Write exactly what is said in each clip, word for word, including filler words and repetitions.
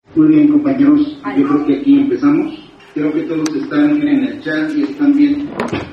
Muy bien, compañeros, yo creo que aquí empezamos. Creo que todos están en el chat y están viendo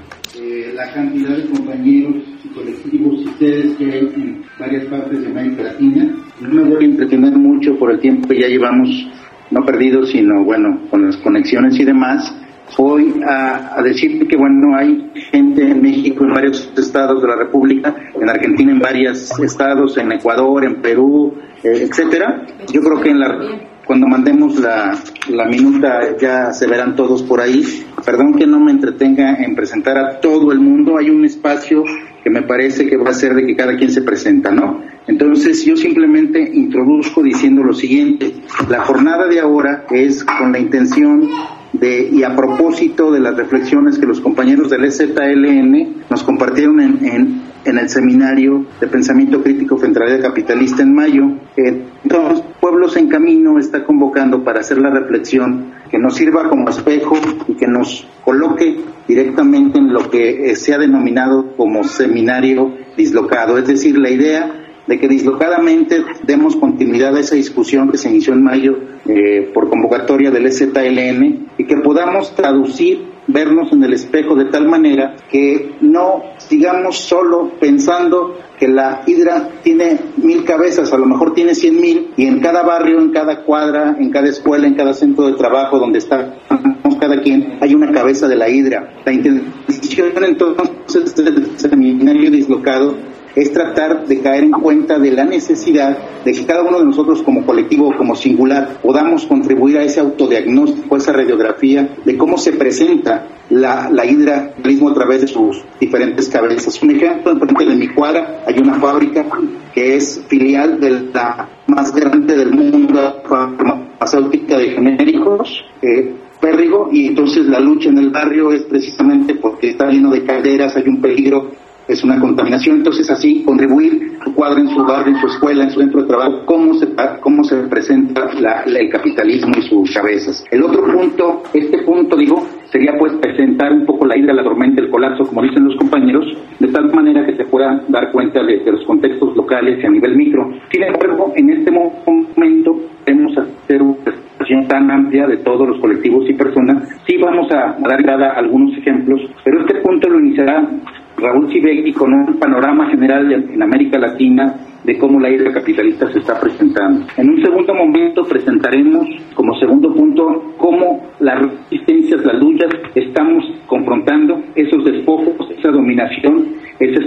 eh, la cantidad de compañeros y colectivos y sedes que hay en varias partes de América Latina. No me voy a entretener mucho por el tiempo que ya llevamos, no perdido, sino bueno, con las conexiones y demás. Voy a, a decirte que bueno, hay gente en México, en varios estados de la República, en Argentina en varios estados, en Ecuador, en Perú, eh, etcétera. Yo creo que en la, cuando mandemos la, la minuta ya se verán todos por ahí. Perdón que no me entretenga en presentar a todo el mundo, hay un espacio que me parece que va a ser de que cada quien se presenta, ¿no? Entonces yo simplemente introduzco diciendo lo siguiente: la jornada de ahora es con la intención de, y a propósito de las reflexiones que los compañeros del E Z L N nos compartieron en, en, en el seminario de pensamiento crítico frente a la idea capitalista en mayo. Eh, entonces, Pueblos en Camino está convocando para hacer la reflexión que nos sirva como espejo y que nos coloque directamente en lo que eh, se ha denominado como seminario dislocado, es decir, la idea de que dislocadamente demos continuidad a esa discusión que se inició en mayo eh, por convocatoria del E Z L N y que podamos traducir, vernos en el espejo de tal manera que no sigamos solo pensando que la hidra tiene mil cabezas, a lo mejor tiene cien mil, y en cada barrio, en cada cuadra, en cada escuela, en cada centro de trabajo donde estamos cada quien, hay una cabeza de la hidra. La intención entonces del seminario dislocado es tratar de caer en cuenta de la necesidad de que cada uno de nosotros como colectivo, como singular, podamos contribuir a ese autodiagnóstico, a esa radiografía de cómo se presenta la, la hidra mismo a través de sus diferentes cabezas. Un ejemplo, en frente de mi cuadra hay una fábrica que es filial de la más grande del mundo, farmacéutica de genéricos, eh, Pérrigo, y entonces la lucha en el barrio es precisamente porque está lleno de calderas, hay un peligro, es una contaminación. Entonces así contribuir su cuadra en su barrio, en su escuela, en su centro de trabajo, cómo se cómo se presenta la, la, el capitalismo y sus cabezas. El otro punto, este punto digo, sería pues presentar un poco la hidra, la tormenta, el colapso, como dicen los compañeros, de tal manera que se pueda dar cuenta de, de los contextos locales y a nivel micro. Sin embargo, en este momento debemos hacer una presentación tan amplia de todos los colectivos y personas. Sí vamos a, a dar entrada algunos ejemplos, pero este punto lo iniciará Raúl Civegui con un panorama general en América Latina de cómo la idea capitalista se está presentando. En un segundo momento presentaremos como segundo punto cómo las resistencias, las luchas, estamos confrontando esos despojos, esa dominación, esa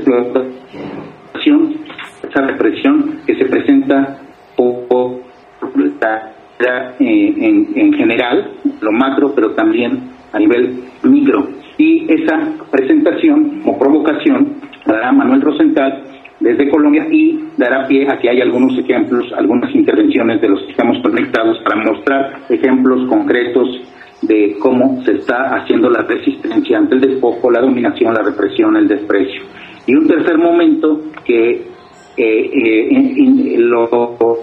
explotación, esa represión que se presenta por la en, en general, lo macro, pero también a nivel micro. Y esa presentación o provocación la dará Manuel Rosenthal desde Colombia y dará pie a que hay algunos ejemplos, algunas intervenciones de los que estamos conectados para mostrar ejemplos concretos de cómo se está haciendo la resistencia ante el despojo, la dominación, la represión, el desprecio. Y un tercer momento que eh, eh, in, in, lo,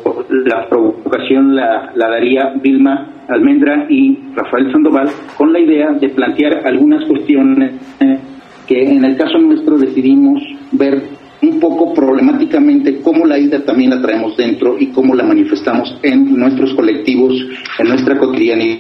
la provocación la, la daría Vilma Almendra y Rafael Sandoval con la idea de plantear algunas cuestiones que en el caso nuestro decidimos ver un poco problemáticamente cómo la ida también la traemos dentro y cómo la manifestamos en nuestros colectivos, en nuestra cotidianidad,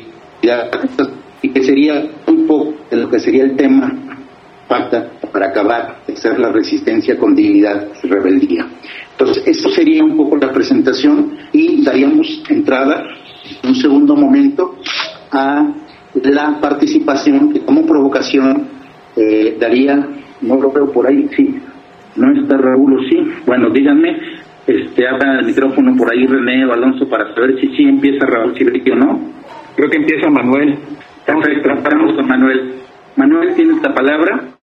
y que sería un poco de lo que sería el tema pacta para acabar de ser la resistencia con dignidad y rebeldía. Entonces, esto sería un poco la presentación y daríamos entrada en un segundo momento a la participación que como provocación eh, daría, no lo veo por ahí, sí, no está Raúl, sí, bueno, díganme, este, abran el micrófono por ahí René o Alonso para saber si sí empieza Raúl Civegui o no. Creo que empieza Manuel. Perfecto, paramos con Manuel. Manuel, ¿tienes la palabra?